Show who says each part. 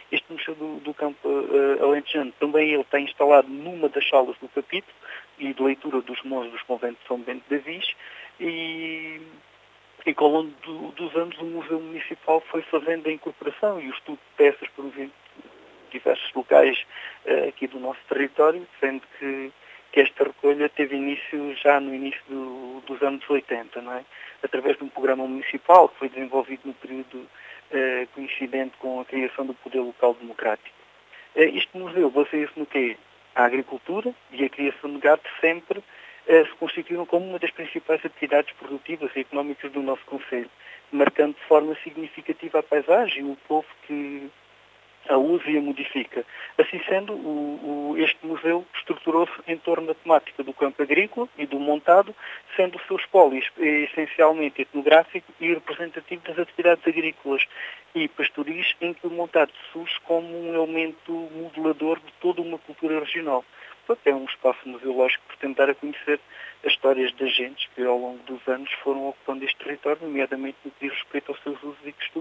Speaker 1: Este Museu do Campo Alentejano também ele está instalado numa das salas do capítulo e de leitura dos monges dos conventos de São Bento de Avis e que ao longo dos anos o Museu Municipal foi fazendo a incorporação e o estudo de peças por diversos locais aqui do nosso território, sendo que esta recolha teve início já no início dos anos 80, não é? Através de um programa municipal que foi desenvolvido no período coincidente com a criação do poder local democrático. Este museu baseia-se no quê? A agricultura e a criação de gado sempre se constituíram como uma das principais atividades produtivas e económicas do nosso concelho, marcando de forma significativa a paisagem e o povo que a usa e a modifica. Assim sendo, este museu estruturou-se em torno da temática do campo agrícola e do montado, sendo o seu espólio essencialmente etnográfico e representativo das atividades agrícolas e pastoris, em que o montado surge como um elemento modelador de toda uma cultura regional. Portanto, é um espaço museológico que pretende dar a conhecer as histórias das gentes que ao longo dos anos foram ocupando este território, nomeadamente no que diz respeito aos seus usos e costumes.